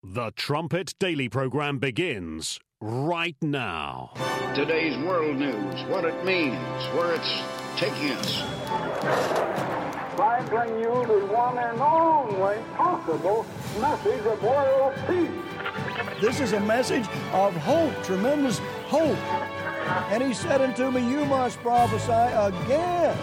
The Trumpet Daily program begins right now. Today's world news, what it means, where it's taking us. I bring you the one and only possible message of world peace. This is a message of hope, tremendous hope. And he said unto me, you must prophesy again.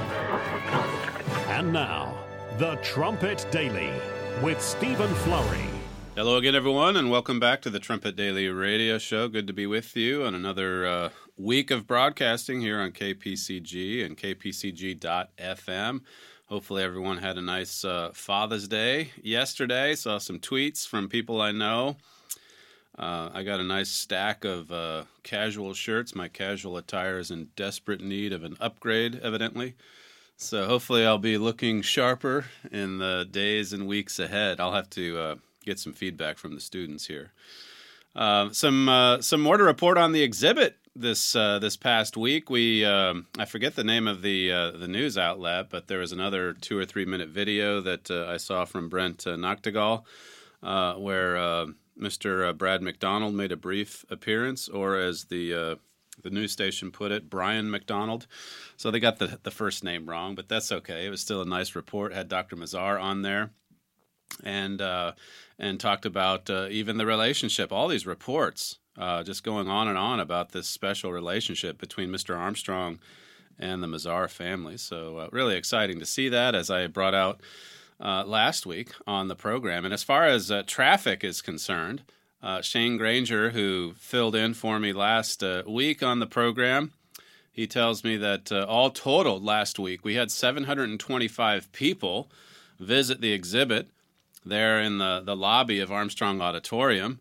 And now, The Trumpet Daily with Stephen Flurry. Hello again, everyone, and welcome back to the Trumpet Daily Radio Show. Good to be with you on another week of broadcasting here on KPCG and kpcg.fm. Hopefully everyone had a nice Father's Day yesterday. Saw some tweets from people I know. I got a nice stack of casual shirts. My casual attire is in desperate need of an upgrade, evidently. So hopefully I'll be looking sharper in the days and weeks ahead. I'll have to get some feedback from the students here. Some more to report on the exhibit this past week. I forget the name of the news outlet, but there was another 2 or 3 minute video that I saw from Brent Noctegal, where Mr. Brad McDonald made a brief appearance, or as the news station put it, Brian McDonald. So they got the first name wrong, but that's okay. It was still a nice report. Had Dr. Mazar on there, and talked about even the relationship. All these reports just going on and on about this special relationship between Mr. Armstrong and the Mazar family. So really exciting to see that, as I brought out last week on the program. And as far as traffic is concerned, Shane Granger, who filled in for me last week on the program, he tells me that all totaled last week, we had 725 people visit the exhibit there in the lobby of Armstrong Auditorium.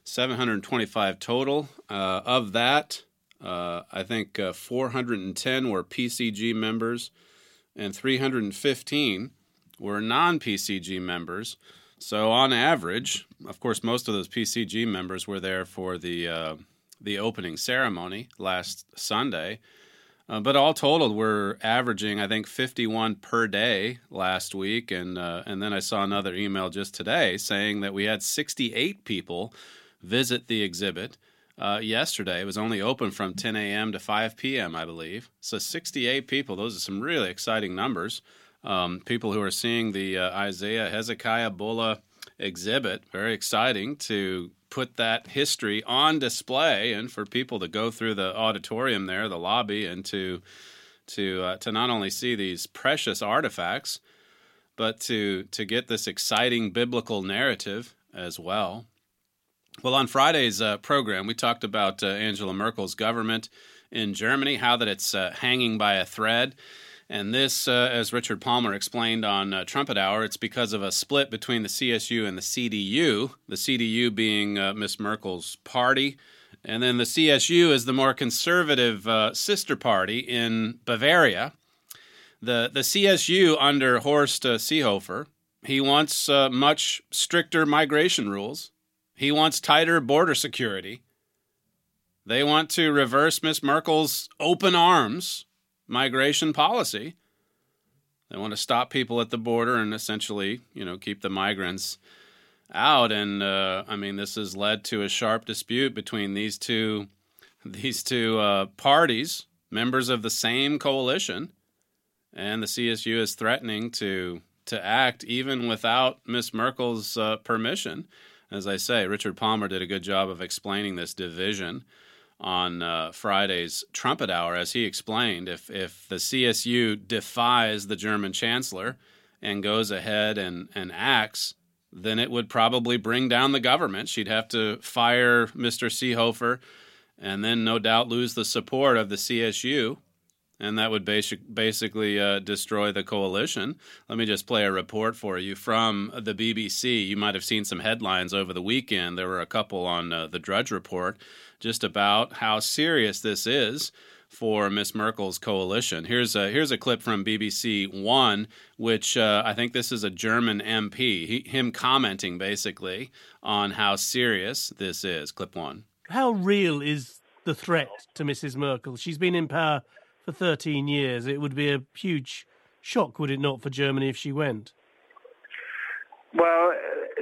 725 total. Of that, I think 410 were PCG members and 315 were non-PCG members. So on average, of course, most of those PCG members were there for the opening ceremony last Sunday. But all totaled, we're averaging, I think, 51 per day last week. And then I saw another email just today saying that we had 68 people visit the exhibit yesterday. It was only open from 10 a.m. to 5 p.m., I believe. So 68 people. Those are some really exciting numbers. People who are seeing the Isaiah Hezekiah Bulla exhibit. Very exciting to put that history on display and for people to go through the auditorium there, the lobby, and to not only see these precious artifacts, but to get this exciting biblical narrative as well. Well, on Friday's program, we talked about Angela Merkel's government in Germany, how that it's hanging by a thread. And this, as Richard Palmer explained on Trumpet Hour, it's because of a split between the CSU and the CDU being Miss Merkel's party, and then the CSU is the more conservative sister party in Bavaria. The CSU under Horst Seehofer, he wants much stricter migration rules. He wants tighter border security. They want to reverse Miss Merkel's open arms migration policy. They want to stop people at the border and essentially, keep the migrants out. And this has led to a sharp dispute between these two parties, members of the same coalition, and the CSU is threatening to act even without Miss Merkel's permission. As I say, Richard Palmer did a good job of explaining this division on Friday's Trumpet Hour, as he explained. If the CSU defies the German chancellor and goes ahead and acts, then it would probably bring down the government. She'd have to fire Mr. Seehofer and then no doubt lose the support of the CSU, and that would basically destroy the coalition. Let me just play a report for you from the BBC. You might have seen some headlines over the weekend. There were a couple on the Drudge Report just about how serious this is for Miss Merkel's coalition. Here's a clip from BBC One, which I think this is a German MP, him commenting basically on how serious this is. Clip one. How real is the threat to Mrs. Merkel? She's been in power for 13 years. It would be a huge shock, would it not, for Germany if she went? Well,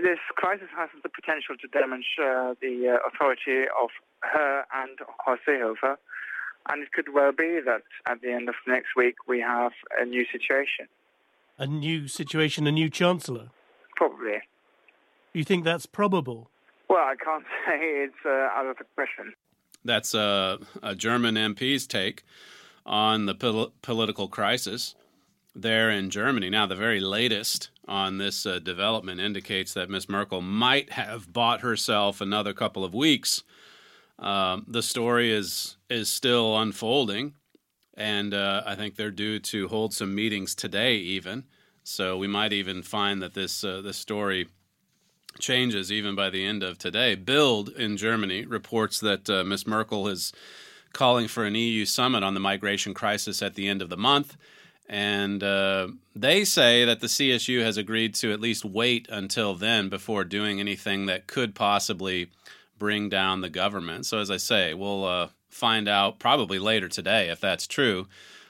this crisis has the potential to damage the authority of her and Horst Seehofer, and it could well be that at the end of next week we have a new situation. A new situation, a new chancellor? Probably. You think that's probable? Well, I can't say it's out of the question. That's a German MP's take on the political crisis there in Germany. Now, the very latest on this development indicates that Ms. Merkel might have bought herself another couple of weeks. The story is still unfolding, and I think they're due to hold some meetings today even. So we might even find that this story changes even by the end of today. Bild in Germany reports that Ms. Merkel is calling for an EU summit on the migration crisis at the end of the month. And they say that the CSU has agreed to at least wait until then before doing anything that could possibly bring down the government. So as I say, we'll find out probably later today if that's true.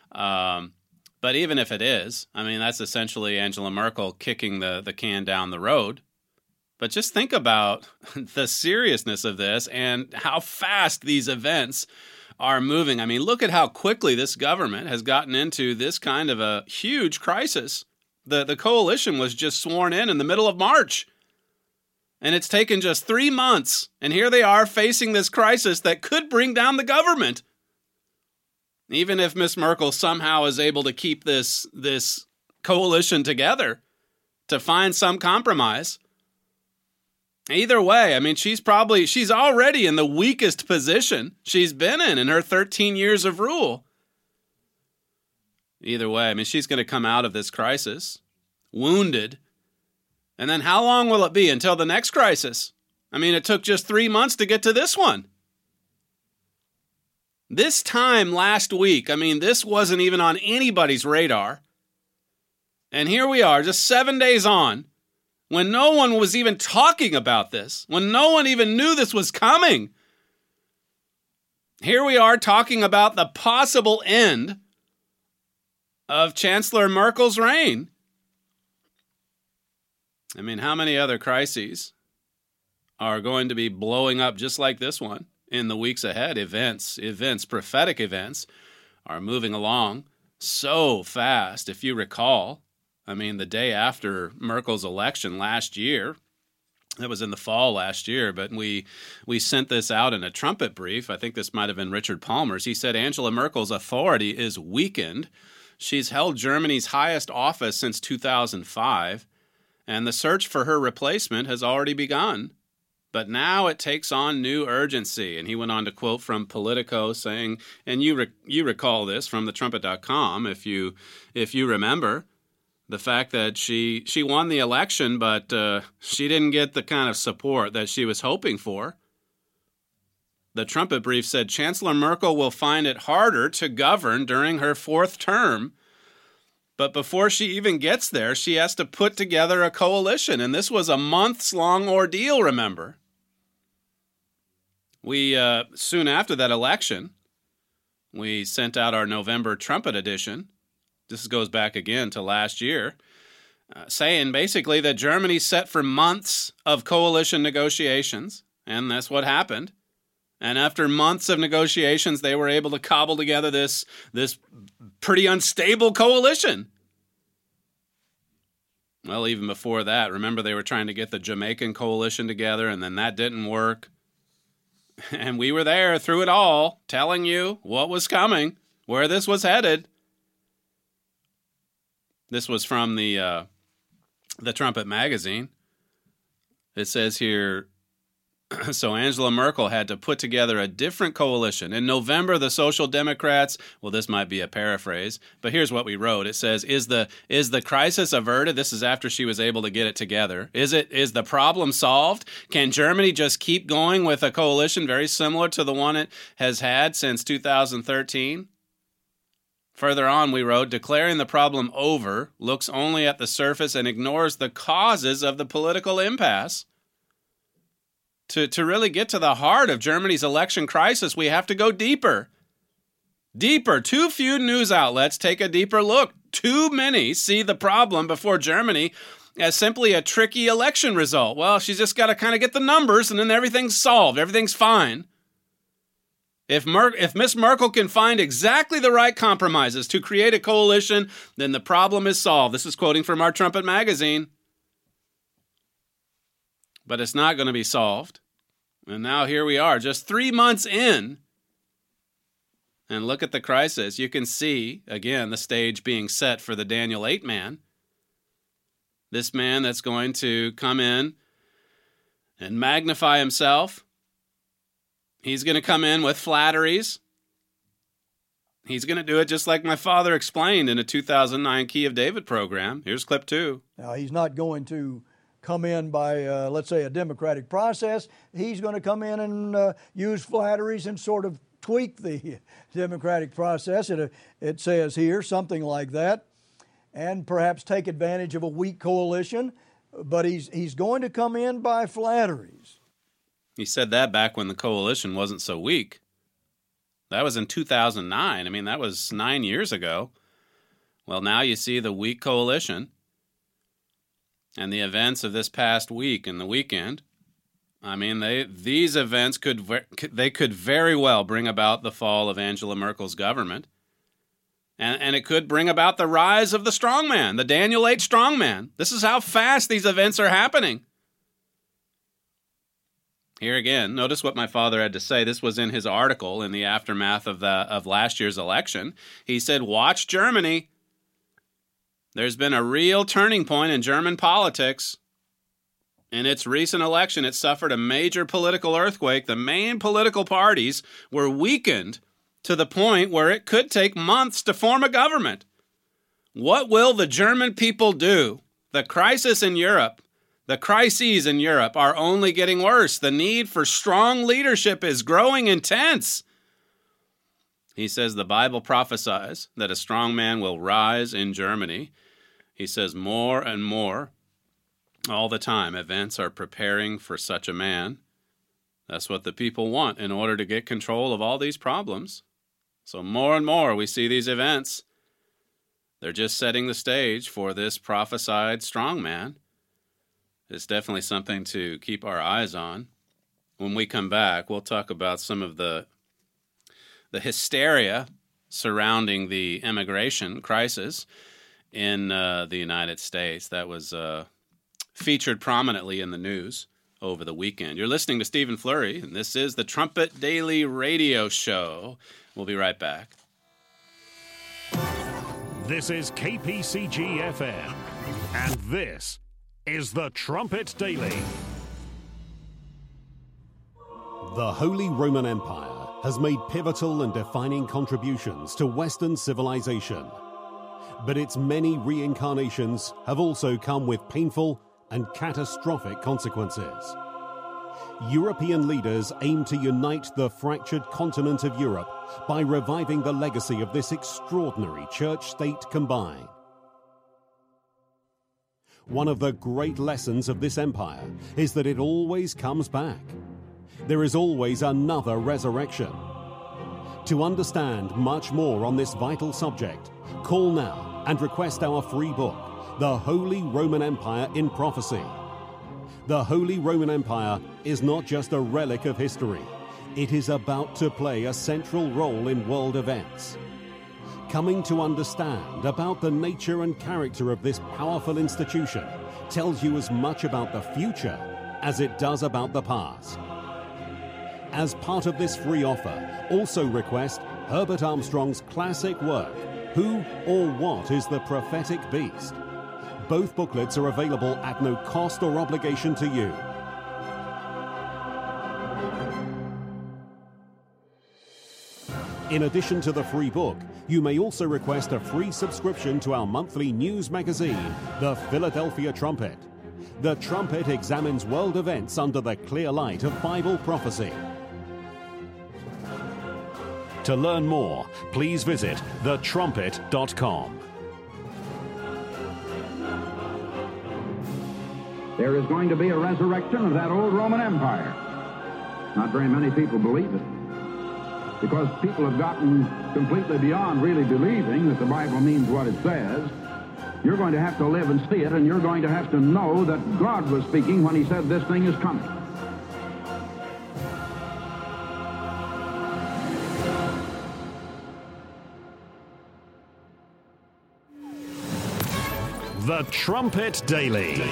But even if it is, I mean, that's essentially Angela Merkel kicking the can down the road. But just think about the seriousness of this and how fast these events are moving. I mean, look at how quickly this government has gotten into this kind of a huge crisis. The coalition was just sworn in the middle of March. And it's taken just 3 months. And here they are facing this crisis that could bring down the government. Even if Ms. Merkel somehow is able to keep this coalition together to find some compromise. Either way, I mean, she's already in the weakest position she's been in her 13 years of rule. Either way, I mean, she's going to come out of this crisis wounded. And then how long will it be until the next crisis? I mean, it took just 3 months to get to this one. This time last week, I mean, this wasn't even on anybody's radar. And here we are, just 7 days on, when no one was even talking about this, when no one even knew this was coming. Here we are talking about the possible end of Chancellor Merkel's reign. I mean, how many other crises are going to be blowing up just like this one in the weeks ahead? Events, prophetic events are moving along so fast. If you recall, I mean, the day after Merkel's election last year, that was in the fall last year, but we sent this out in a trumpet brief. I think this might have been Richard Palmer's. He said Angela Merkel's authority is weakened. She's held Germany's highest office since 2005, and the search for her replacement has already begun. But now it takes on new urgency. And he went on to quote from Politico saying, and you recall this from thetrumpet.com if you remember, the fact that she won the election, but she didn't get the kind of support that she was hoping for. The trumpet brief said Chancellor Merkel will find it harder to govern during her fourth term. But before she even gets there, she has to put together a coalition. And this was a months-long ordeal, remember. We, soon after that election, we sent out our November trumpet edition. This goes back again to last year, saying basically that Germany's set for months of coalition negotiations, and that's what happened. And after months of negotiations, they were able to cobble together this pretty unstable coalition. Well, even before that, remember they were trying to get the Jamaican coalition together, and then that didn't work. And we were there through it all, telling you what was coming, where this was headed. This was from the Trumpet magazine. It says here, so Angela Merkel had to put together a different coalition. In November, the Social Democrats, well, this might be a paraphrase, but here's what we wrote. It says, is the crisis averted? This is after she was able to get it together. Is the problem solved? Can Germany just keep going with a coalition very similar to the one it has had since 2013? Further on, we wrote, declaring the problem over looks only at the surface and ignores the causes of the political impasse. To really get to the heart of Germany's election crisis, we have to go deeper. Deeper. Too few news outlets take a deeper look. Too many see the problem before Germany as simply a tricky election result. Well, she's just got to kind of get the numbers and then everything's solved. Everything's fine. If Miss Merkel can find exactly the right compromises to create a coalition, then the problem is solved. This is quoting from our Trumpet magazine. But it's not going to be solved. And now here we are, just 3 months in. And look at the crisis. You can see, again, the stage being set for the Daniel 8 man. This man that's going to come in and magnify himself. He's going to come in with flatteries. He's going to do it just like my father explained in a 2009 Key of David program. Here's clip 2. Now, he's not going to come in by, let's say, a democratic process. He's going to come in and use flatteries and sort of tweak the democratic process. It says here something like that, and perhaps take advantage of a weak coalition. But he's going to come in by flatteries. He said that back when the coalition wasn't so weak. That was in 2009. I mean, that was 9 years ago. Well, now you see the weak coalition and the events of this past week and the weekend. I mean, these events could very well bring about the fall of Angela Merkel's government. And it could bring about the rise of the strongman, the Daniel 8 strongman. This is how fast these events are happening. Here again, notice what my father had to say. This was in his article in the aftermath of last year's election. He said, watch Germany. There's been a real turning point in German politics. In its recent election, it suffered a major political earthquake. The main political parties were weakened to the point where it could take months to form a government. What will the German people do? The crisis in Europe, the crises in Europe are only getting worse. The need for strong leadership is growing intense. He says the Bible prophesies that a strong man will rise in Germany. He says more and more all the time events are preparing for such a man. That's what the people want in order to get control of all these problems. So more and more we see these events. They're just setting the stage for this prophesied strong man. It's definitely something to keep our eyes on. When we come back, we'll talk about some of the hysteria surrounding the immigration crisis in the United States. That was featured prominently in the news over the weekend. You're listening to Stephen Flurry, and this is the Trumpet Daily Radio Show. We'll be right back. This is KPCG FM, and this is the Trumpet Daily. The Holy Roman Empire has made pivotal and defining contributions to Western civilization. But its many reincarnations have also come with painful and catastrophic consequences. European leaders aim to unite the fractured continent of Europe by reviving the legacy of this extraordinary church-state combine. One of the great lessons of this empire is that it always comes back. There is always another resurrection. To understand much more on this vital subject, call now and request our free book, The Holy Roman Empire in Prophecy. The Holy Roman Empire is not just a relic of history. It is about to play a central role in world events. Coming to understand about the nature and character of this powerful institution tells you as much about the future as it does about the past. As part of this free offer, also request Herbert Armstrong's classic work, Who or What is the Prophetic Beast? Both booklets are available at no cost or obligation to you. In addition to the free book, you may also request a free subscription to our monthly news magazine, The Philadelphia Trumpet. The Trumpet examines world events under the clear light of Bible prophecy. To learn more, please visit thetrumpet.com. There is going to be a resurrection of that old Roman Empire. Not very many people believe it, because people have gotten completely beyond really believing that the Bible means what it says. You're going to have to live and see it, and you're going to have to know that God was speaking when he said this thing is coming. The Trumpet Daily.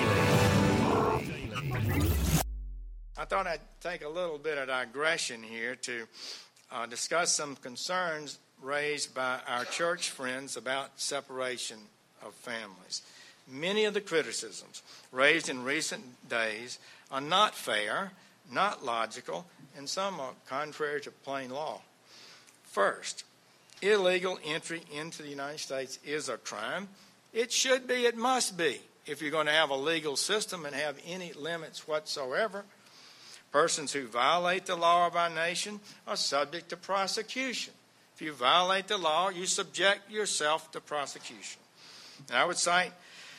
I thought I'd take a little bit of digression here to discuss some concerns raised by our church friends about separation of families. Many of the criticisms raised in recent days are not fair, not logical, and some are contrary to plain law. First, illegal entry into the United States is a crime. It should be, it must be, if you're going to have a legal system and have any limits whatsoever. Persons who violate the law of our nation are subject to prosecution. If you violate the law, you subject yourself to prosecution. And I would cite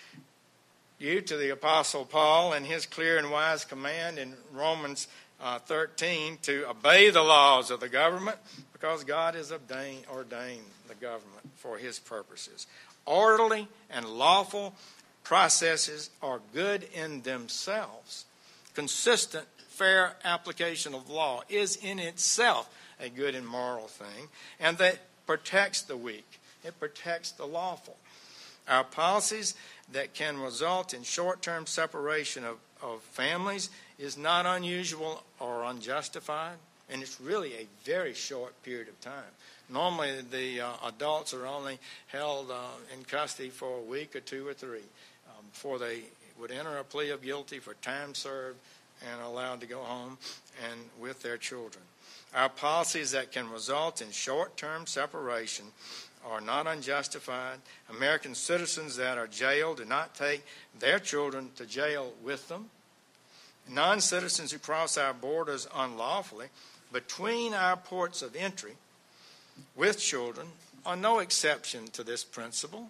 you to the Apostle Paul and his clear and wise command in Romans 13 to obey the laws of the government, because God has ordained the government for his purposes. Orderly and lawful processes are good in themselves. Consistent, fair application of law is in itself a good and moral thing, and that protects the weak. It protects the lawful. Our policies that can result in short-term separation of families is not unusual or unjustified, and it's really a very short period of time. Normally, the adults are only held in custody for a week or 2 or 3 before they would enter a plea of guilty for time served and allowed to go home and with their children. Our policies that can result in short-term separation are not unjustified. American citizens that are jailed do not take their children to jail with them. Non-citizens who cross our borders unlawfully between our ports of entry with children are no exception to this principle.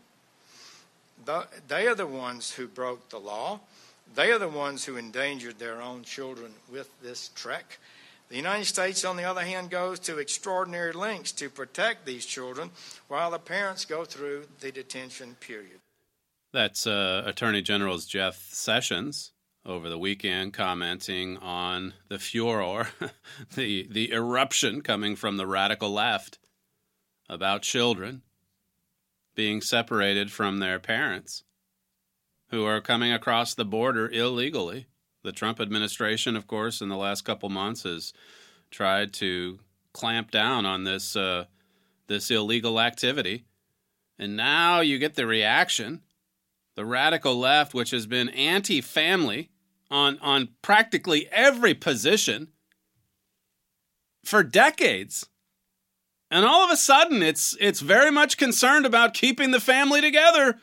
They are the ones who broke the law. They are the ones who endangered their own children with this trek. The United States, on the other hand, goes to extraordinary lengths to protect these children while the parents go through the detention period. That's Attorney General Jeff Sessions over the weekend commenting on the furor, the eruption coming from the radical left about children being separated from their parents who are coming across the border illegally. The Trump administration, of course, in the last couple months has tried to clamp down on this illegal activity. And now you get the reaction, the radical left, which has been anti-family on practically every position for decades. And all of a sudden, it's very much concerned about keeping the family together.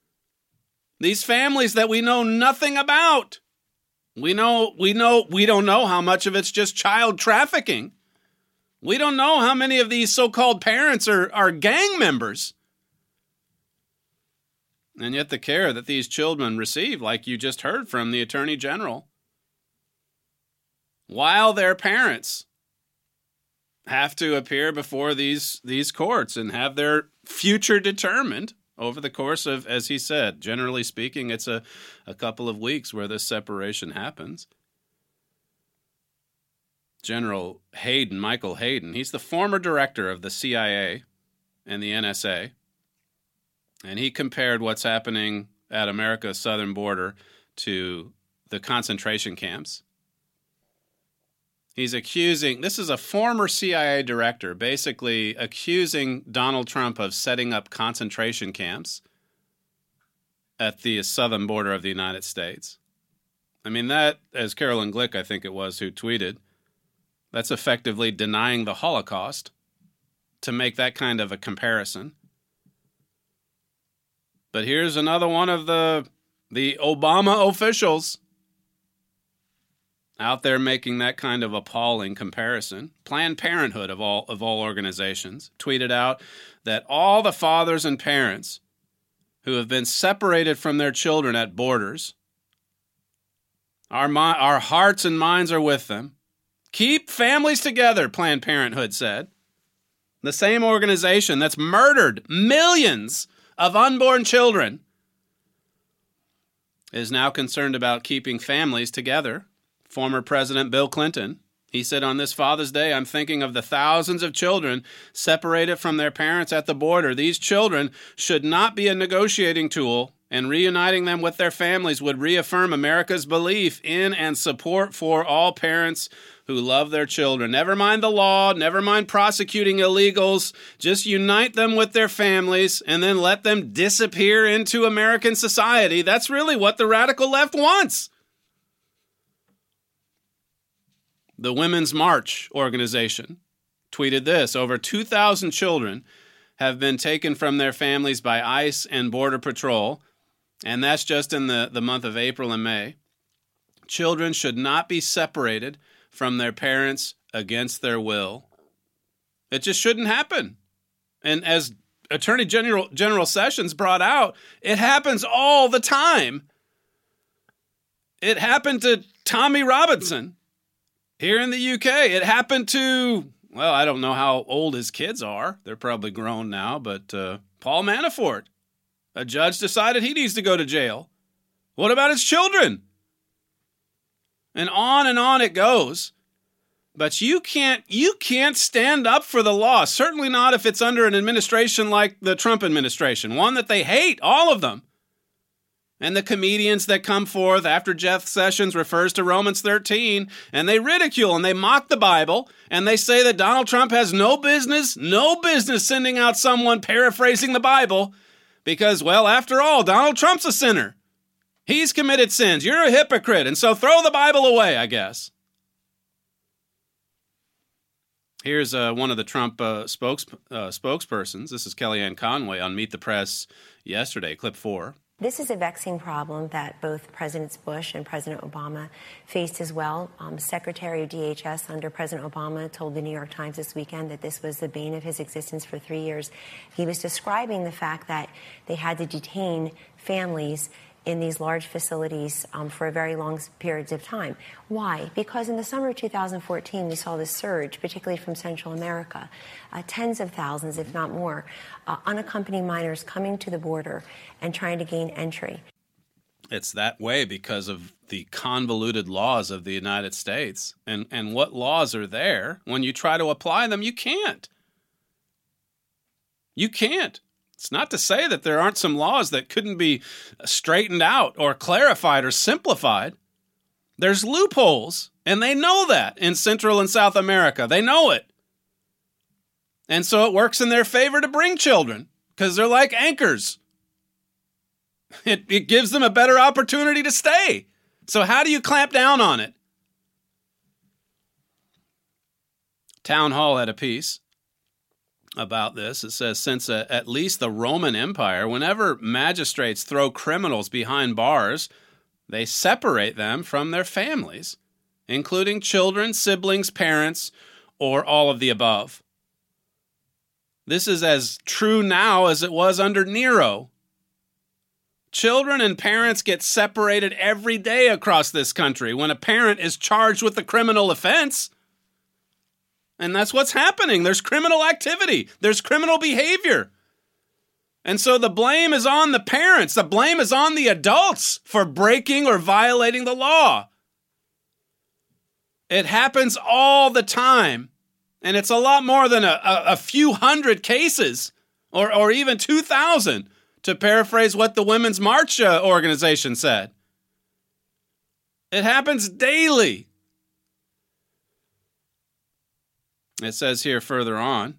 These families that we know nothing about. We don't know how much of it's just child trafficking. We don't know how many of these so-called parents are gang members. And yet the care that these children receive, like you just heard from the Attorney General, while their parents have to appear before these courts and have their future determined over the course of, as he said, generally speaking, it's a couple of weeks where this separation happens. General Hayden, Michael Hayden, he's the former director of the CIA and the NSA, and he compared what's happening at America's southern border to the concentration camps. He's accusing, this is a former CIA director, basically accusing Donald Trump of setting up concentration camps at the southern border of the United States. I mean, that, as Carolyn Glick, I think it was, who tweeted, that's effectively denying the Holocaust to make that kind of a comparison. But here's another one of the Obama officials out there making that kind of appalling comparison. Planned Parenthood, of all organizations, tweeted out that all the fathers and parents who have been separated from their children at borders, our hearts and minds are with them. Keep families together, Planned Parenthood said. The same organization that's murdered millions of unborn children is now concerned about keeping families together. Former President Bill Clinton, he said on this Father's Day, "I'm thinking of the thousands of children separated from their parents at the border. These children should not be a negotiating tool, and reuniting them with their families would reaffirm America's belief in and support for all parents who love their children. Never mind the law, never mind prosecuting illegals. Just unite them with their families and then let them disappear into American society." That's really what the radical left wants. The Women's March organization tweeted this: "Over 2,000 children have been taken from their families by ICE and Border Patrol, and that's just in the month of April and May. Children should not be separated from their parents against their will. It just shouldn't happen." And as Attorney General Sessions brought out, it happens all the time. It happened to Tommy Robinson here in the UK. It happened to, well, I don't know how old his kids are. They're probably grown now, but Paul Manafort. A judge decided he needs to go to jail. What about his children? And on it goes. But you can't stand up for the law, certainly not if it's under an administration like the Trump administration, one that they hate, all of them. And the comedians that come forth after Jeff Sessions refers to Romans 13, and they ridicule and they mock the Bible, and they say that Donald Trump has no business sending out someone paraphrasing the Bible because, well, after all, Donald Trump's a sinner. He's committed sins. You're a hypocrite, and so throw the Bible away, I guess. Here's one of the Trump spokespersons. This is Kellyanne Conway on Meet the Press yesterday, clip 4. This is a vexing problem that both Presidents Bush and President Obama faced as well. Secretary of DHS under President Obama told the New York Times this weekend that this was the bane of his existence for 3 years. He was describing the fact that they had to detain families in these large facilities for a very long periods of time. Why? Because in the summer of 2014, we saw this surge, particularly from Central America, tens of thousands, if not more, unaccompanied minors coming to the border and trying to gain entry. It's that way because of the convoluted laws of the United States. And what laws are there? When you try to apply them, you can't. You can't. It's not to say that there aren't some laws that couldn't be straightened out or clarified or simplified. There's loopholes, and they know that in Central and South America. They know it. And so it works in their favor to bring children because they're like anchors. It gives them a better opportunity to stay. So how do you clamp down on it? Town Hall had a piece about this. It says, since at least the Roman Empire, whenever magistrates throw criminals behind bars, they separate them from their families, including children, siblings, parents, or all of the above. This is as true now as it was under Nero. Children and parents get separated every day across this country when a parent is charged with a criminal offense. And that's what's happening. There's criminal activity. There's criminal behavior. And so the blame is on the parents. The blame is on the adults for breaking or violating the law. It happens all the time. And it's a lot more than a few hundred cases or even 2,000, to paraphrase what the Women's March organization said. It happens daily. It says here further on,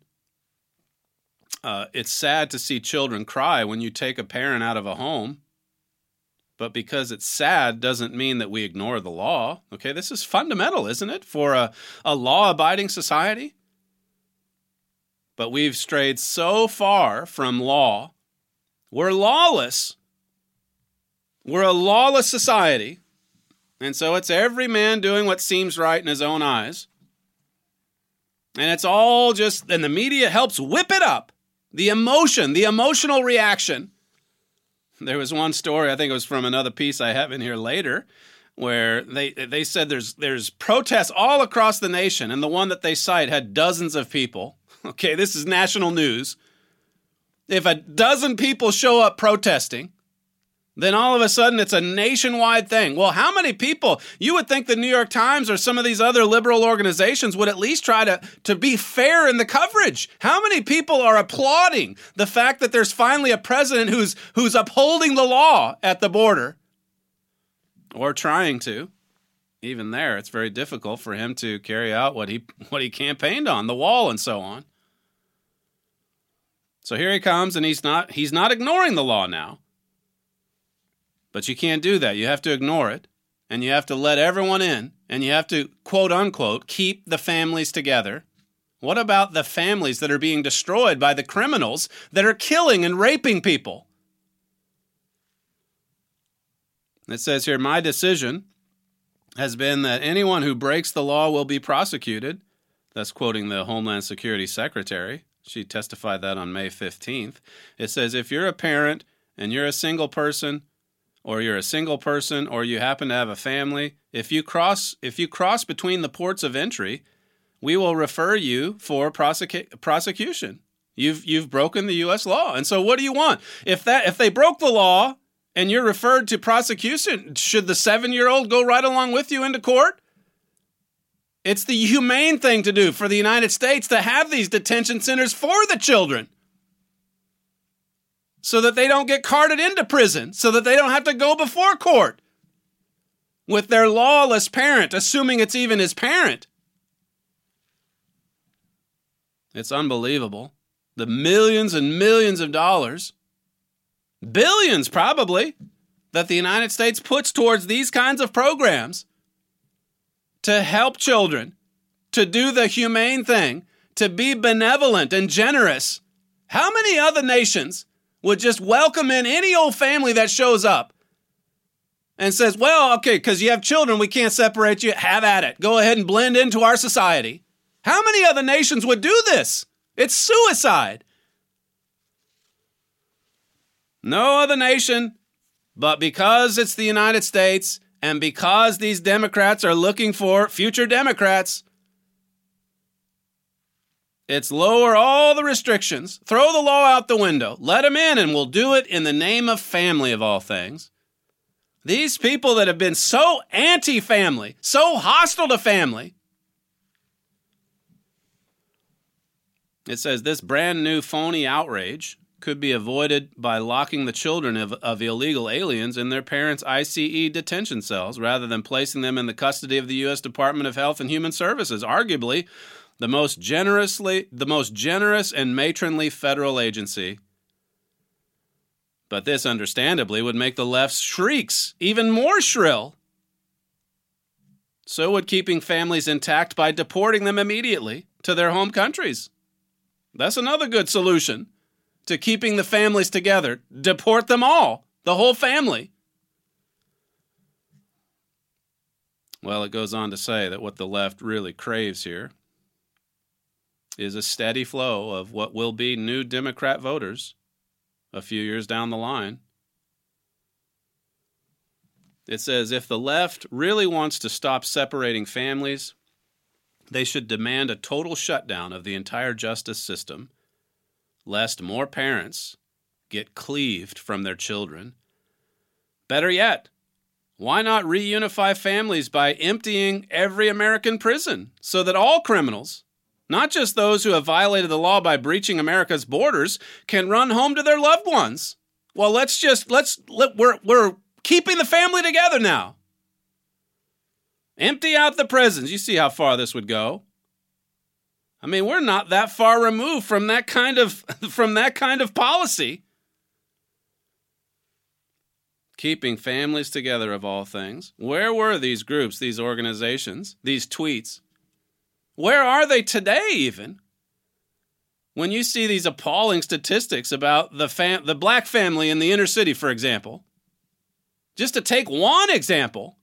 it's sad to see children cry when you take a parent out of a home, but because it's sad doesn't mean that we ignore the law. Okay, this is fundamental, isn't it, for a law-abiding society? But we've strayed so far from law. We're lawless. We're a lawless society, and so it's every man doing what seems right in his own eyes. And it's all just, and the media helps whip it up. The emotion, the emotional reaction. There was one story, I think it was from another piece I have in here later, where they said there's protests all across the nation, and the one that they cite had dozens of people. Okay, this is national news. If a dozen people show up protesting, then all of a sudden it's a nationwide thing. Well, how many people? You would think the New York Times or some of these other liberal organizations would at least try to be fair in the coverage. How many people are applauding the fact that there's finally a president who's upholding the law at the border? Or trying to. Even there, it's very difficult for him to carry out what he campaigned on, the wall and so on. So here he comes, and he's not ignoring the law now. But you can't do that. You have to ignore it, and you have to let everyone in, and you have to, quote unquote, keep the families together. What about the families that are being destroyed by the criminals that are killing and raping people? It says here, my decision has been that anyone who breaks the law will be prosecuted. That's quoting the Homeland Security Secretary. She testified that on May 15th. It says, if you're a parent and you're a single person, or you happen to have a family, if you cross between the ports of entry, we will refer you for prosecution. You've broken the U.S. law. And so what do you want? If they broke the law and you're referred to prosecution, should the 7-year-old go right along with you into court? It's the humane thing to do for the United States to have these detention centers for the children, so that they don't get carted into prison, so that they don't have to go before court with their lawless parent, assuming it's even his parent. It's unbelievable. The millions and millions of dollars, billions probably, that the United States puts towards these kinds of programs to help children, to do the humane thing, to be benevolent and generous. How many other nations would just welcome in any old family that shows up and says, well, okay, because you have children, we can't separate you. Have at it. Go ahead and blend into our society. How many other nations would do this? It's suicide. No other nation, but because it's the United States and because these Democrats are looking for future Democrats, it's lower all the restrictions, throw the law out the window, let them in, and we'll do it in the name of family of all things. These people that have been so anti-family, so hostile to family. It says this brand new phony outrage could be avoided by locking the children of illegal aliens in their parents' ICE detention cells rather than placing them in the custody of the U.S. Department of Health and Human Services, arguably the most generous and matronly federal agency. But this, understandably, would make the left's shrieks even more shrill. So would keeping families intact by deporting them immediately to their home countries. That's another good solution to keeping the families together. Deport them all, the whole family. Well, it goes on to say that what the left really craves here is a steady flow of what will be new Democrat voters a few years down the line. It says if the left really wants to stop separating families, they should demand a total shutdown of the entire justice system, lest more parents get cleaved from their children. Better yet, why not reunify families by emptying every American prison so that all criminals, not just those who have violated the law by breaching America's borders, can run home to their loved ones? Well, we're keeping the family together now. Empty out the prisons. You see how far this would go. I mean, we're not that far removed from that kind of policy. Keeping families together of all things. Where were these groups, these organizations, these tweets? Where are they today even? When you see these appalling statistics about the black family in the inner city, for example, just to take one example,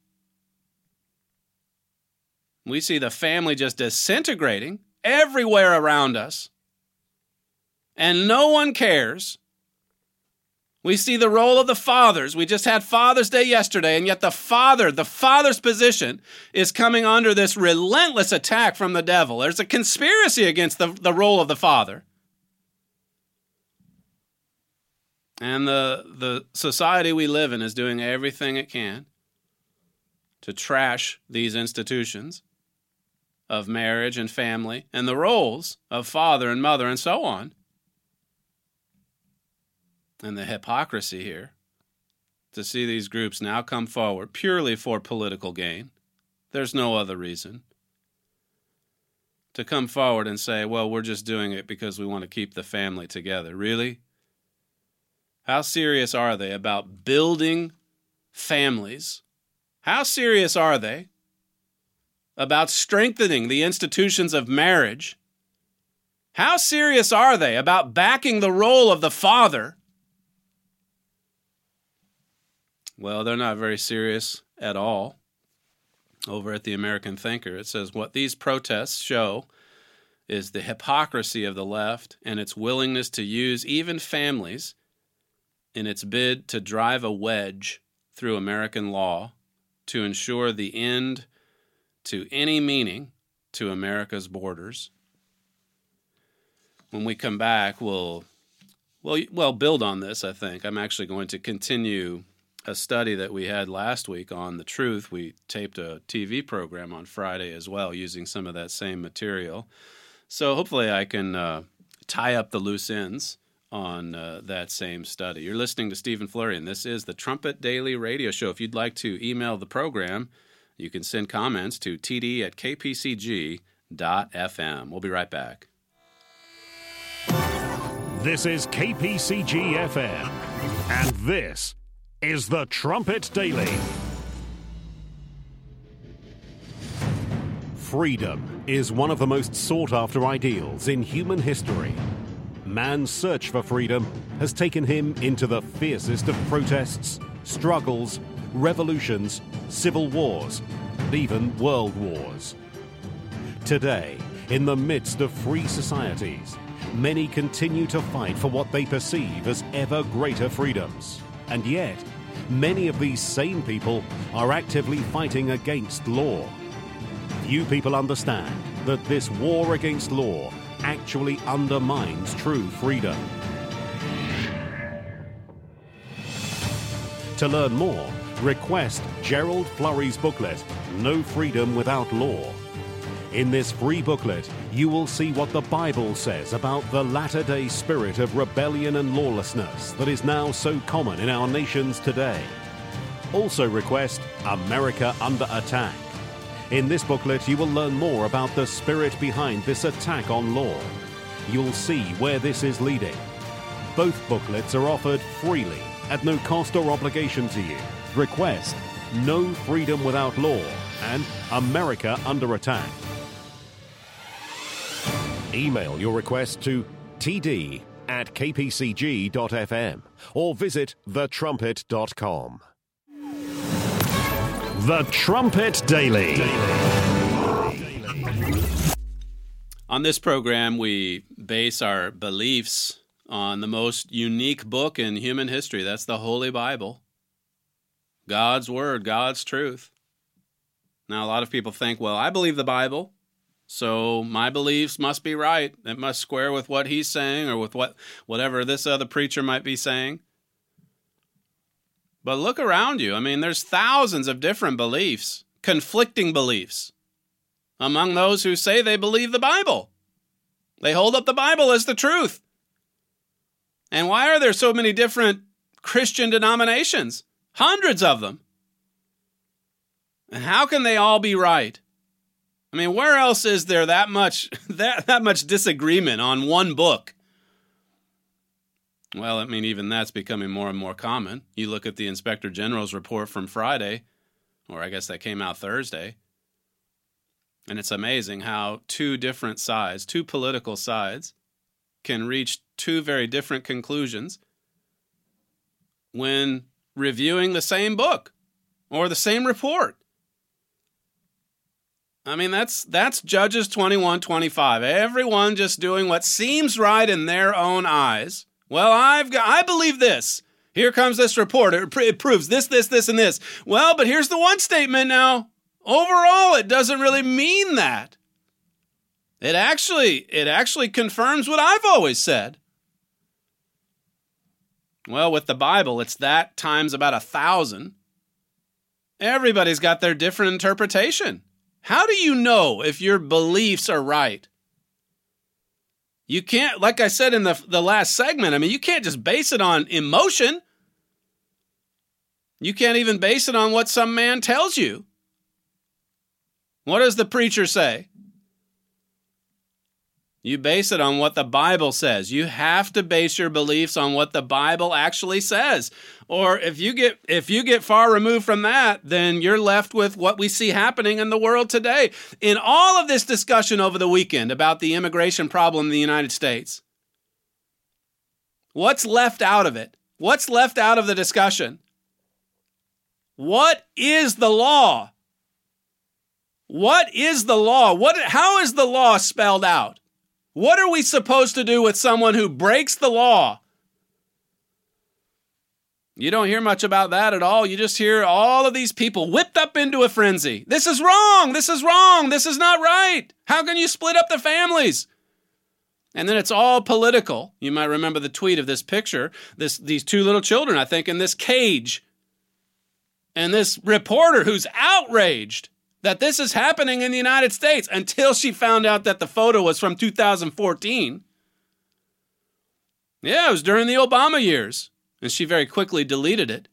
we see the family just disintegrating everywhere around us, and no one cares. We see the role of the fathers. We just had Father's Day yesterday, and yet the father's position is coming under this relentless attack from the devil. There's a conspiracy against the role of the father. And the society we live in is doing everything it can to trash these institutions of marriage and family and the roles of father and mother and so on. And the hypocrisy here, to see these groups now come forward purely for political gain. There's no other reason. To come forward and say, well, we're just doing it because we want to keep the family together. Really? How serious are they about building families? How serious are they about strengthening the institutions of marriage? How serious are they about backing the role of the father? Well, they're not very serious at all. Over at the American Thinker, it says, what these protests show is the hypocrisy of the left and its willingness to use even families in its bid to drive a wedge through American law to ensure the end to any meaning to America's borders. When we come back, we'll build on this, I think. I'm actually going to continue a study that we had last week on the truth. We taped a TV program on Friday as well using some of that same material. So hopefully I can tie up the loose ends on that same study. You're listening to Stephen Flurry, and this is the Trumpet Daily Radio Show. If you'd like to email the program, you can send comments to td@kpcg.fm. We'll be right back. This is KPCG FM, and this is the Trumpet Daily. Freedom is one of the most sought-after ideals in human history. Man's search for freedom has taken him into the fiercest of protests, struggles, revolutions, civil wars, and even world wars. Today, in the midst of free societies, many continue to fight for what they perceive as ever greater freedoms. And yet, many of these same people are actively fighting against law. Few people understand that this war against law actually undermines true freedom. To learn more, request Gerald Flurry's booklet, No Freedom Without Law. In this free booklet, you will see what the Bible says about the latter-day spirit of rebellion and lawlessness that is now so common in our nations today. Also request America Under Attack. In this booklet, you will learn more about the spirit behind this attack on law. You'll see where this is leading. Both booklets are offered freely at no cost or obligation to you. Request No Freedom Without Law and America Under Attack. Email your request to td@kpcg.fm or visit thetrumpet.com. The Trumpet Daily. On this program, we base our beliefs on the most unique book in human history. That's the Holy Bible. God's Word, God's truth. Now, a lot of people think, well, I believe the Bible, so my beliefs must be right. It must square with what he's saying or with whatever this other preacher might be saying. But look around you. I mean, there's thousands of different beliefs, conflicting beliefs, among those who say they believe the Bible. They hold up the Bible as the truth. And why are there so many different Christian denominations? Hundreds of them. And how can they all be right? I mean, where else is there that much disagreement on one book? Well, I mean, even that's becoming more and more common. You look at the Inspector General's report from Friday, or I guess that came out Thursday, and it's amazing how two political sides, can reach two very different conclusions when reviewing the same book or the same report. I mean, that's Judges 21:25. Everyone just doing what seems right in their own eyes. Well, I believe this. Here comes this report. It proves this, and this. Well, but here's the one statement now. Overall, it doesn't really mean that. It actually confirms what I've always said. Well, with the Bible, it's that times about 1,000. Everybody's got their different interpretation. How do you know if your beliefs are right? You can't, like I said in the last segment, I mean, you can't just base it on emotion. You can't even base it on what some man tells you. What does the preacher say? You base it on what the Bible says. You have to base your beliefs on what the Bible actually says. Or if you get far removed from that, then you're left with what we see happening in the world today. In all of this discussion over the weekend about the immigration problem in the United States, what's left out of it? What's left out of the discussion? What is the law? What is the law? How is the law spelled out? What are we supposed to do with someone who breaks the law? You don't hear much about that at all. You just hear all of these people whipped up into a frenzy. This is wrong. This is wrong. This is not right. How can you split up the families? And then it's all political. You might remember the tweet of this picture, these two little children, I think, in this cage. And this reporter who's outraged that this is happening in the United States until she found out that the photo was from 2014. Yeah, it was during the Obama years, and she very quickly deleted it.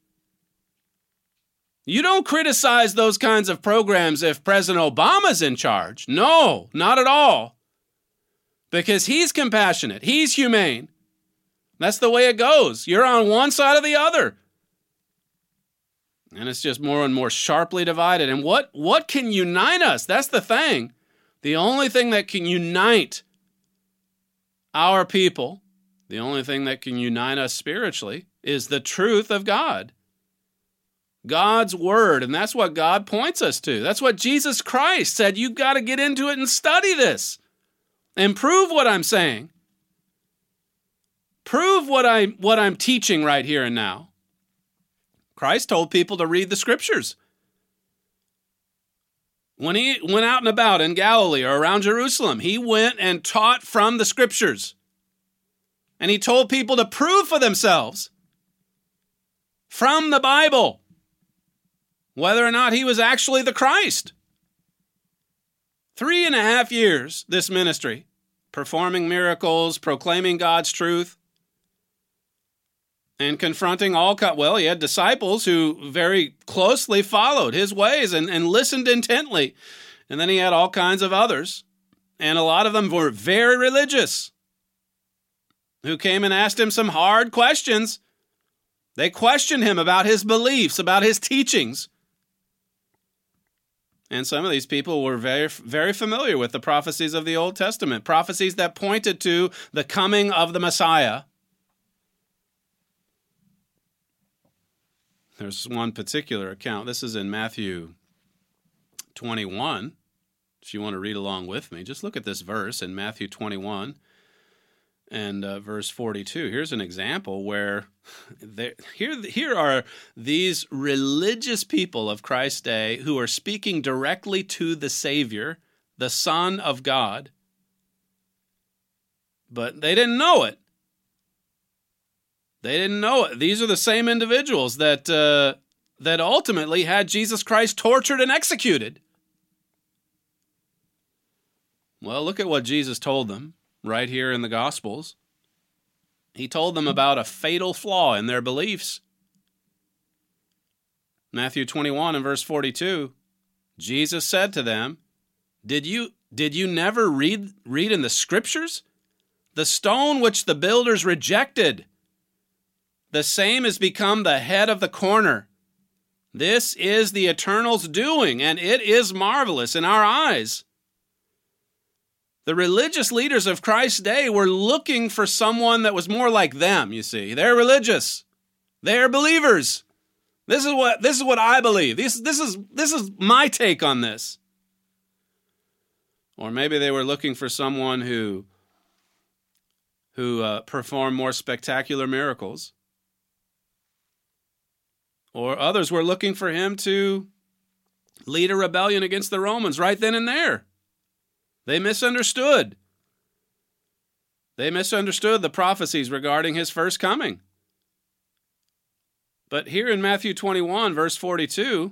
You don't criticize those kinds of programs if President Obama's in charge. No, not at all. Because he's compassionate. He's humane. That's the way it goes. You're on one side or the other. And it's just more and more sharply divided. And what can unite us? That's the thing. The only thing that can unite our people, the only thing that can unite us spiritually, is the truth of God. God's word. And that's what God points us to. That's what Jesus Christ said. You've got to get into it and study this. And prove what I'm saying. Prove what I'm teaching right here and now. Christ told people to read the scriptures. When he went out and about in Galilee or around Jerusalem, he went and taught from the scriptures. And he told people to prove for themselves from the Bible whether or not he was actually the Christ. 3.5 years, this ministry, performing miracles, proclaiming God's truth, and confronting he had disciples who very closely followed his ways and listened intently. And then he had all kinds of others. And a lot of them were very religious, who came and asked him some hard questions. They questioned him about his beliefs, about his teachings. And some of these people were very, very familiar with the prophecies of the Old Testament, prophecies that pointed to the coming of the Messiah. There's one particular account. This is in Matthew 21. If you want to read along with me, just look at this verse in Matthew 21 and verse 42. Here's an example where here are these religious people of Christ's day who are speaking directly to the Savior, the Son of God. But they didn't know it. They didn't know it. These are the same individuals that ultimately had Jesus Christ tortured and executed. Well, look at what Jesus told them right here in the Gospels. He told them about a fatal flaw in their beliefs. Matthew 21 and verse 42, Jesus said to them, Did you never read in the Scriptures? The stone which the builders rejected, the same has become the head of the corner. This is the Eternal's doing, and it is marvelous in our eyes. The religious leaders of Christ's day were looking for someone that was more like them, you see. They're religious. They're believers. This is what I believe. This is my take on this. Or maybe they were looking for someone who performed more spectacular miracles. Or others were looking for him to lead a rebellion against the Romans right then and there. They misunderstood. They misunderstood the prophecies regarding his first coming. But here in Matthew 21, verse 42,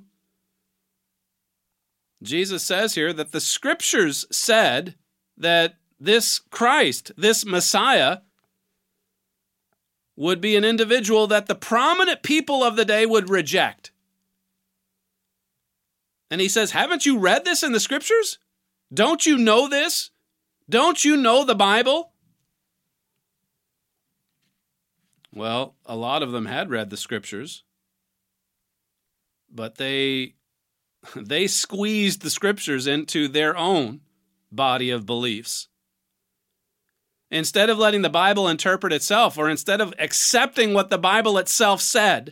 Jesus says here that the Scriptures said that this Christ, this Messiah, would be an individual that the prominent people of the day would reject. And he says, haven't you read this in the Scriptures? Don't you know this? Don't you know the Bible? Well, a lot of them had read the Scriptures, but they squeezed the Scriptures into their own body of beliefs. Instead of letting the Bible interpret itself, or instead of accepting what the Bible itself said,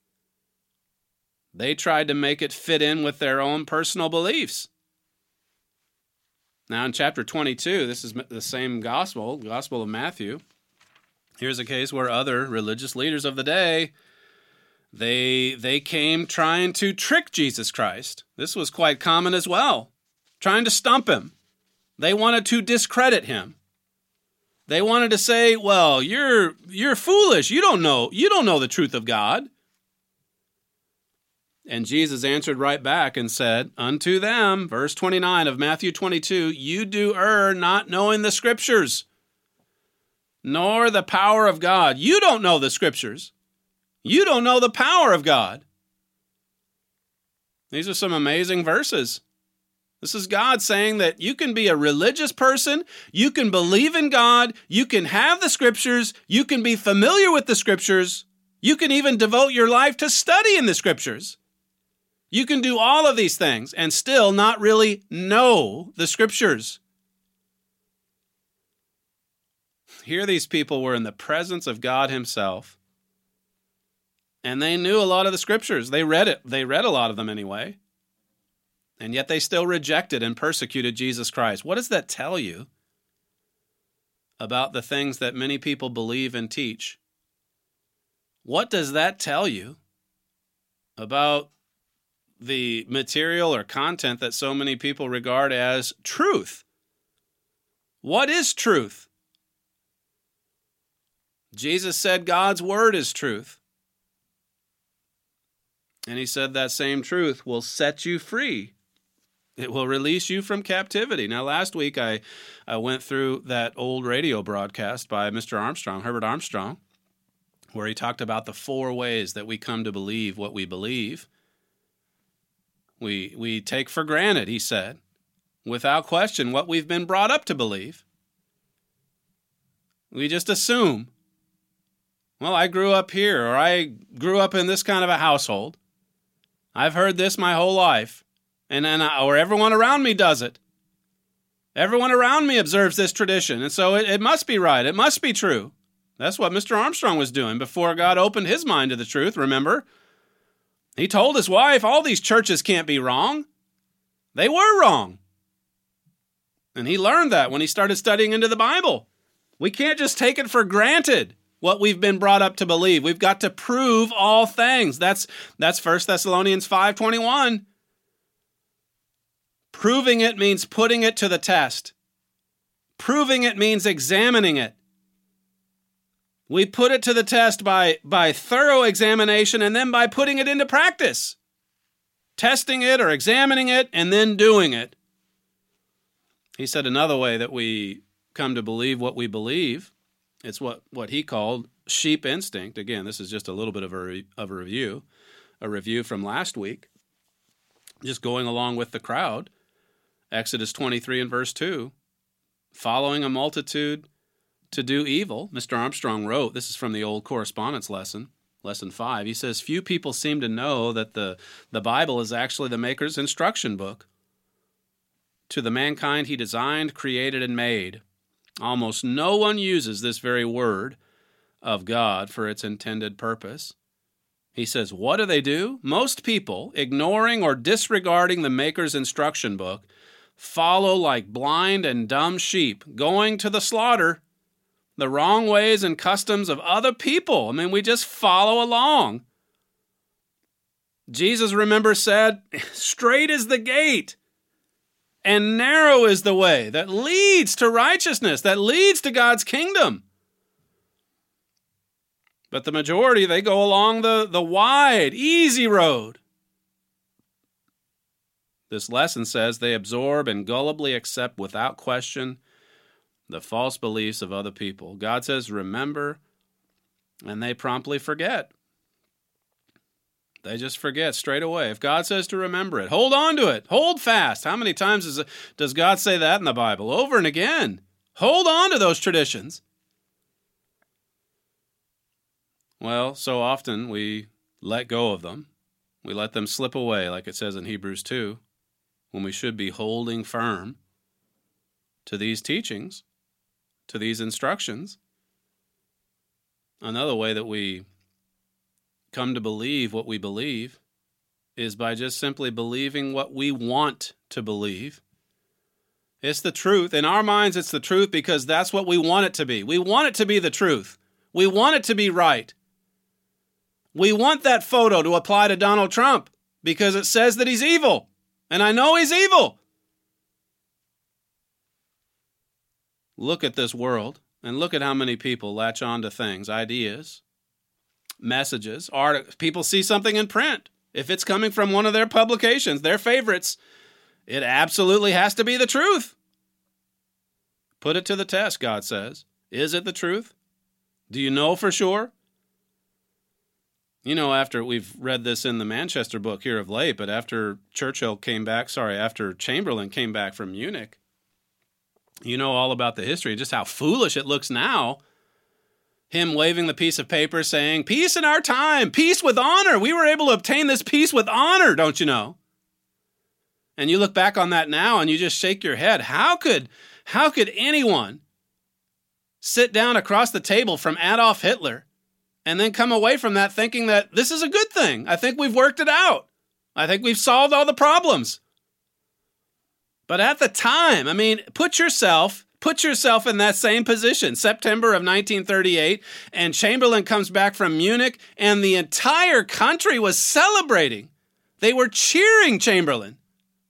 they tried to make it fit in with their own personal beliefs. Now in chapter 22, this is the same Gospel of Matthew. Here's a case where other religious leaders of the day, they came trying to trick Jesus Christ. This was quite common as well, trying to stump him. They wanted to discredit him. They wanted to say, well, you're foolish. You don't know the truth of God. And Jesus answered right back and said unto them, verse 29 of Matthew 22, you do err not knowing the Scriptures, nor the power of God. You don't know the Scriptures. You don't know the power of God. These are some amazing verses. This is God saying that you can be a religious person, you can believe in God, you can have the Scriptures, you can be familiar with the Scriptures, you can even devote your life to studying the Scriptures. You can do all of these things and still not really know the Scriptures. Here these people were in the presence of God himself, and they knew a lot of the Scriptures. They read it. They read a lot of them anyway. And yet they still rejected and persecuted Jesus Christ. What does that tell you about the things that many people believe and teach? What does that tell you about the material or content that so many people regard as truth? What is truth? Jesus said God's word is truth. And he said that same truth will set you free. It will release you from captivity. Now, last week I went through that old radio broadcast by Mr. Armstrong, Herbert Armstrong, where he talked about the 4 ways that we come to believe what we believe. We take for granted, he said, without question, what we've been brought up to believe. We just assume, well, I grew up here, or I grew up in this kind of a household. I've heard this my whole life, or everyone around me does it. Everyone around me observes this tradition, and so it must be right. It must be true. That's what Mr. Armstrong was doing before God opened his mind to the truth, remember? He told his wife, all these churches can't be wrong. They were wrong. And he learned that when he started studying into the Bible. We can't just take it for granted, what we've been brought up to believe. We've got to prove all things. That's 1 Thessalonians 5:21. Proving it means putting it to the test. Proving it means examining it. We put it to the test by thorough examination and then by putting it into practice. Testing it or examining it and then doing it. He said another way that we come to believe what we believe, it's what he called sheep instinct. Again, this is just a little bit of a review from last week. Just going along with the crowd. Exodus 23 and verse 2. Following a multitude to do evil, Mr. Armstrong wrote, this is from the old correspondence lesson, lesson 5. He says, few people seem to know that the Bible is actually the Maker's instruction book to the mankind he designed, created, and made. Almost no one uses this very word of God for its intended purpose. He says, what do? Most people, ignoring or disregarding the Maker's instruction book, follow like blind and dumb sheep, going to the slaughter, the wrong ways and customs of other people. I mean, we just follow along. Jesus, remember, said, straight is the gate, and narrow is the way that leads to righteousness, that leads to God's kingdom. But the majority, they go along the wide, easy road. This lesson says they absorb and gullibly accept without question the false beliefs of other people. God says, remember, and they promptly forget. They just forget straight away. If God says to remember it, hold on to it. Hold fast. How many times does God say that in the Bible? Over and again. Hold on to those traditions. Well, so often we let go of them. We let them slip away, like it says in Hebrews 2, when we should be holding firm to these teachings, to these instructions. Another way that we come to believe what we believe is by just simply believing what we want to believe. It's the truth. In our minds, it's the truth because that's what we want it to be. We want it to be the truth. We want it to be right. We want that photo to apply to Donald Trump because it says that he's evil. And I know he's evil. Look at this world and look at how many people latch on to things, ideas, messages, articles. People see something in print. If it's coming from one of their publications, their favorites, it absolutely has to be the truth. Put it to the test, God says. Is it the truth? Do you know for sure? You know, after we've read this in the Manchester book here of late, but after after Chamberlain came back from Munich, you know all about the history, just how foolish it looks now. Him waving the piece of paper saying, peace in our time, peace with honor. We were able to obtain this peace with honor, don't you know? And you look back on that now and you just shake your head. How could anyone sit down across the table from Adolf Hitler and then come away from that thinking that this is a good thing? I think we've worked it out. I think we've solved all the problems. But at the time, I mean, put yourself in that same position. September of 1938, and Chamberlain comes back from Munich, and the entire country was celebrating. They were cheering Chamberlain.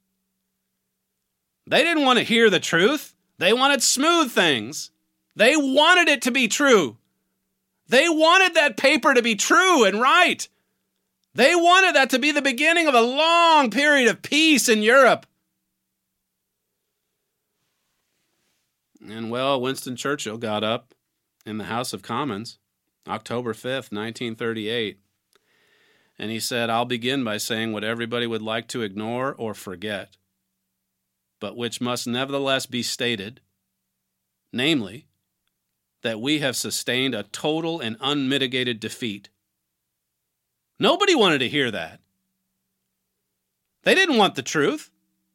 They didn't want to hear the truth. They wanted smooth things. They wanted it to be true. They wanted that paper to be true and right. They wanted that to be the beginning of a long period of peace in Europe. And well, Winston Churchill got up in the House of Commons, October 5th, 1938, and he said, I'll begin by saying what everybody would like to ignore or forget, but which must nevertheless be stated, namely, that we have sustained a total and unmitigated defeat. Nobody wanted to hear that. They didn't want the truth.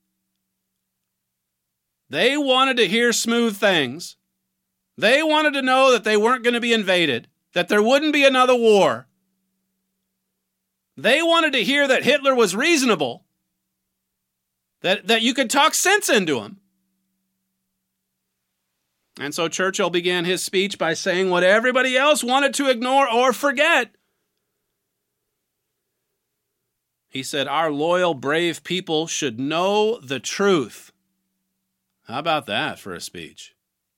They wanted to hear smooth things. They wanted to know that they weren't going to be invaded, that there wouldn't be another war. They wanted to hear that Hitler was reasonable, that you could talk sense into him. And so Churchill began his speech by saying what everybody else wanted to ignore or forget. He said, our loyal, brave people should know the truth. How about that for a speech?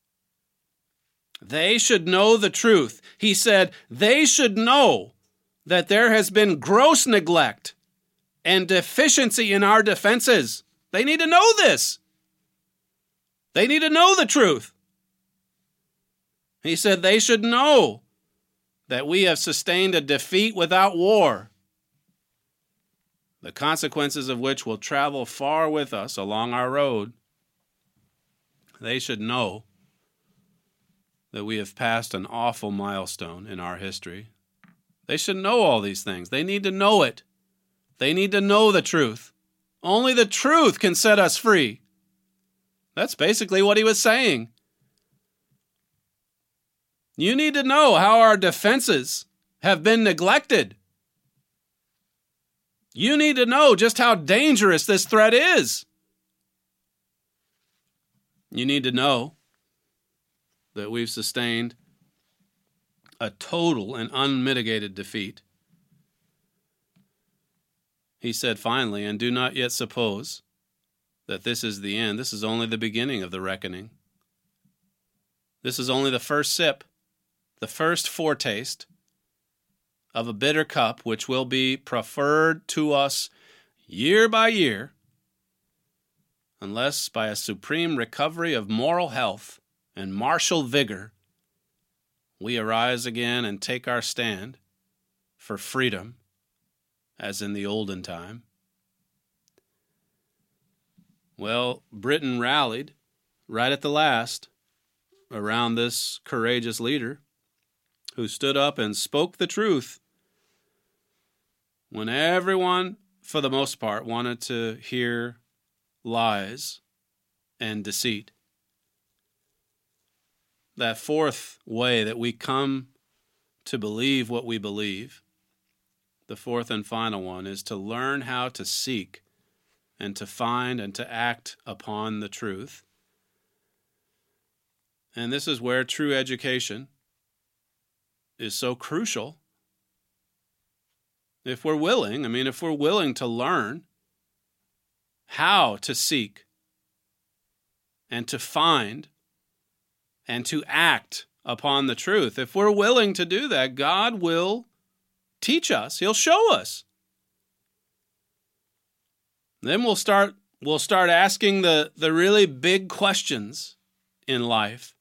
They should know the truth. He said, they should know that there has been gross neglect and deficiency in our defenses. They need to know this. They need to know the truth. He said they should know that we have sustained a defeat without war, the consequences of which will travel far with us along our road. They should know that we have passed an awful milestone in our history. They should know all these things. They need to know it. They need to know the truth. Only the truth can set us free. That's basically what he was saying. You need to know how our defenses have been neglected. You need to know just how dangerous this threat is. You need to know that we've sustained a total and unmitigated defeat. He said finally, and do not yet suppose that this is the end. This is only the beginning of the reckoning. This is only the first sip, the first foretaste of a bitter cup, which will be preferred to us year by year, unless by a supreme recovery of moral health and martial vigor, we arise again and take our stand for freedom, as in the olden time. Well, Britain rallied right at the last around this courageous leader who stood up and spoke the truth when everyone, for the most part, wanted to hear lies and deceit. That fourth way that we come to believe what we believe, the fourth and final one, is to learn how to seek and to find and to act upon the truth. And this is where true education is so crucial. If we're willing to learn how to seek and to find and to act upon the truth, if we're willing to do that, God will teach us. He'll show us. Then we'll start asking the really big questions in life.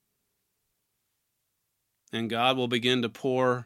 And God will begin to pour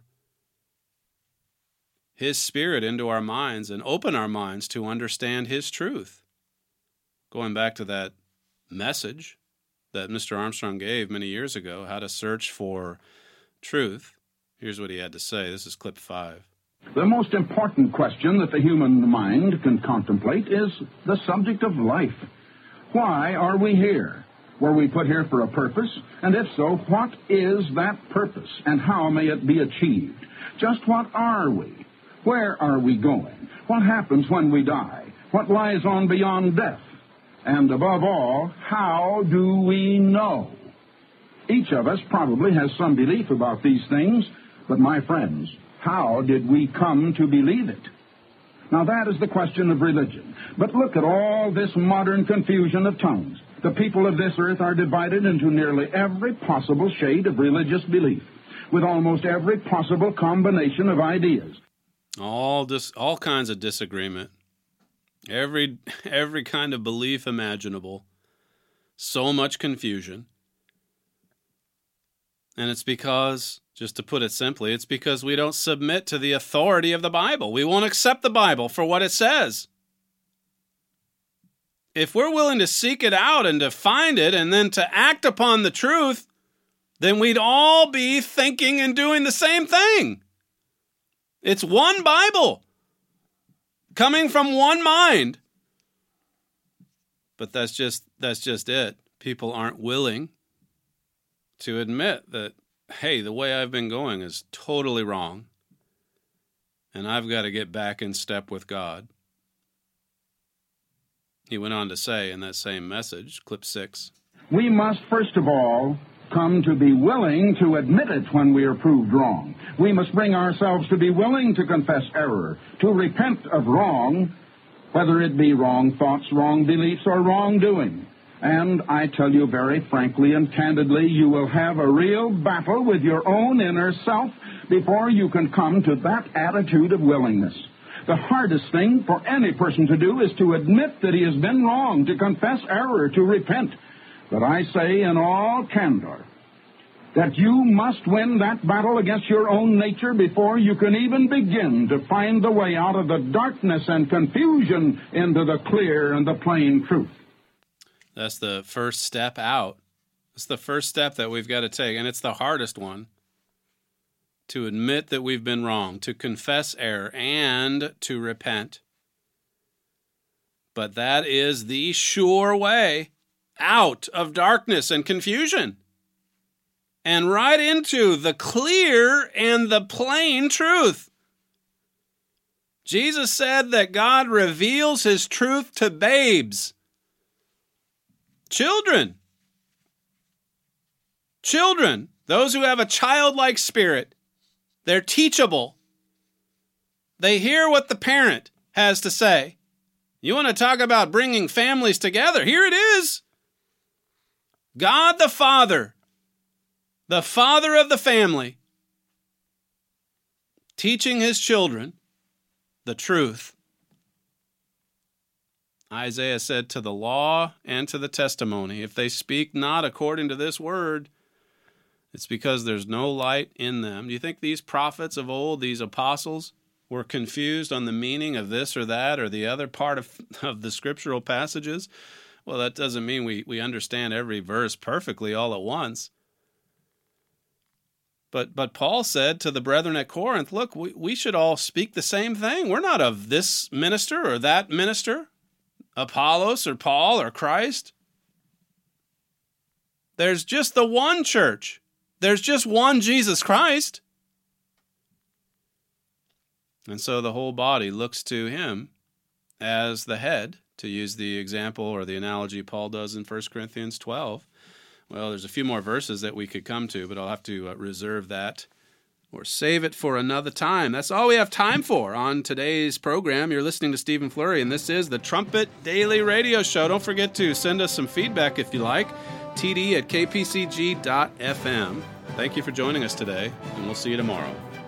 His Spirit into our minds and open our minds to understand His truth. Going back to that message that Mr. Armstrong gave many years ago, how to search for truth, here's what he had to say. This is clip 5. The most important question that the human mind can contemplate is the subject of life. Why are we here? Were we put here for a purpose? And if so, what is that purpose? And how may it be achieved? Just what are we? Where are we going? What happens when we die? What lies on beyond death? And above all, how do we know? Each of us probably has some belief about these things, but my friends, how did we come to believe it? Now that is the question of religion. But look at all this modern confusion of tongues. The people of this earth are divided into nearly every possible shade of religious belief, with almost every possible combination of ideas. All kinds of disagreement. Every kind of belief imaginable. So much confusion. And it's because, just to put it simply, it's because we don't submit to the authority of the Bible. We won't accept the Bible for what it says. If we're willing to seek it out and to find it and then to act upon the truth, then we'd all be thinking and doing the same thing. It's one Bible, coming from one mind. But that's just it. People aren't willing to admit that, hey, the way I've been going is totally wrong, and I've got to get back in step with God. He went on to say in that same message, clip 6, we must first of all come to be willing to admit it when we are proved wrong. We must bring ourselves to be willing to confess error, to repent of wrong, whether it be wrong thoughts, wrong beliefs, or wrongdoing. And I tell you very frankly and candidly, you will have a real battle with your own inner self before you can come to that attitude of willingness. The hardest thing for any person to do is to admit that he has been wrong, to confess error, to repent. But I say in all candor that you must win that battle against your own nature before you can even begin to find the way out of the darkness and confusion into the clear and the plain truth. That's the first step out. It's the first step that we've got to take, and it's the hardest one. To admit that we've been wrong, to confess error, and to repent. But that is the sure way out of darkness and confusion and right into the clear and the plain truth. Jesus said that God reveals His truth to babes. Children, those who have a childlike spirit. They're teachable. They hear what the parent has to say. You want to talk about bringing families together? Here it is. God the Father of the family, teaching his children the truth. Isaiah said, to the law and to the testimony, if they speak not according to this word, it's because there's no light in them. Do you think these prophets of old, these apostles, were confused on the meaning of this or that or the other part of the scriptural passages? Well, that doesn't mean we understand every verse perfectly all at once. But Paul said to the brethren at Corinth, look, we should all speak the same thing. We're not of this minister or that minister, Apollos or Paul or Christ. There's just the one church. There's just one Jesus Christ. And so the whole body looks to him as the head, to use the example or the analogy Paul does in 1 Corinthians 12. Well, there's a few more verses that we could come to, but I'll have to reserve that or save it for another time. That's all we have time for on today's program. You're listening to Stephen Flurry, and this is the Trumpet Daily Radio Show. Don't forget to send us some feedback if you like. TD@kpcg.fm. Thank you for joining us today, and we'll see you tomorrow.